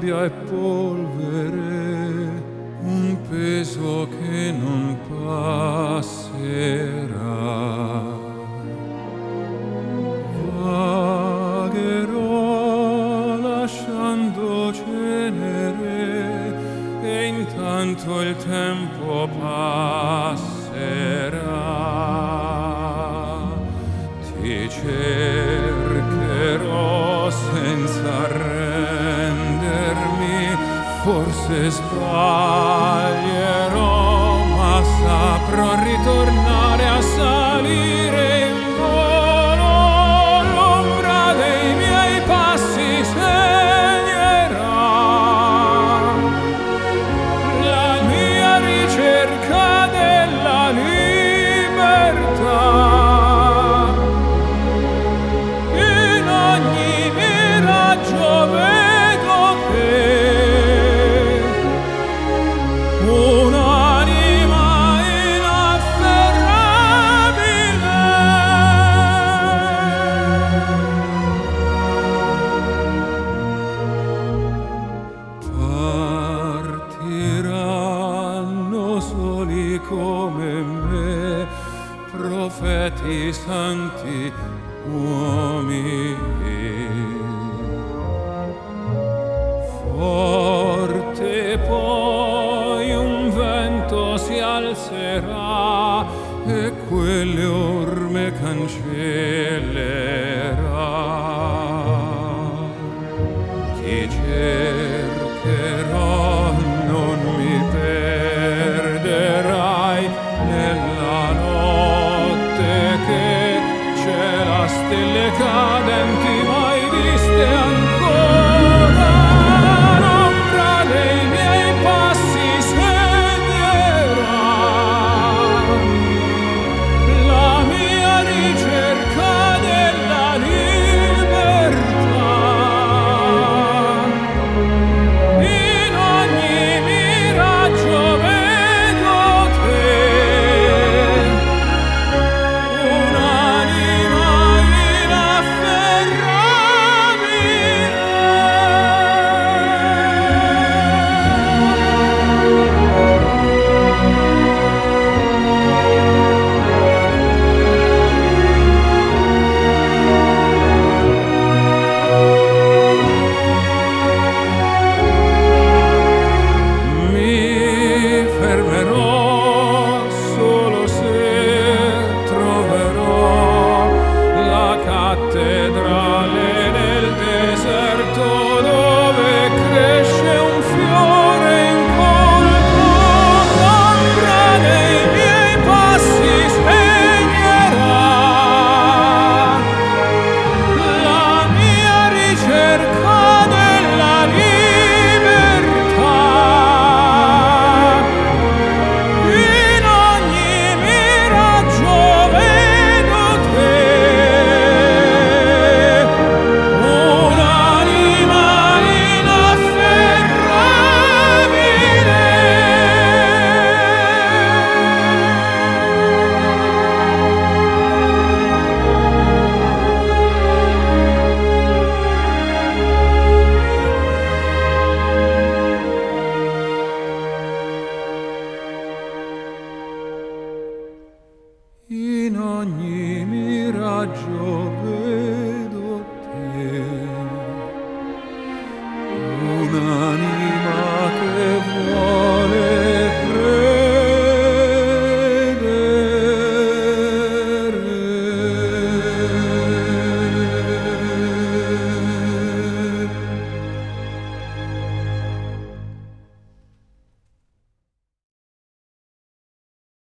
sabbia e polvere, un peso che non passerà. Vagherò lasciando cenere e intanto il tempo passerà. Ti cercherò senza rendermi, forse sbaglierò, ma saprò ritornare a salire in volo. L'ombra dei miei passi segnerà la mia ricerca della libertà. In ogni miraggio vedo te, un'anima inafferrabile. Partiranno soli come me, profeti santi, uomini. Forte poi un vento si alzerà e quelle orme cancellerà. Ti cercherò, non mi perderai nella notte che cela stelle cadenti mai viste ancora. L'ombra dei miei passi segnerà la mia ricerca della libertà. In ogni miraggio vedo te, un'anima mi fermerò solo se troverò la cattedrale nel deserto dove cresce un fiore incolto. L'ombra dei miei passi segnerà la mia ricerca della libertà. In ogni miraggio vedo te, un'anima inafferrabile. In ogni miraggio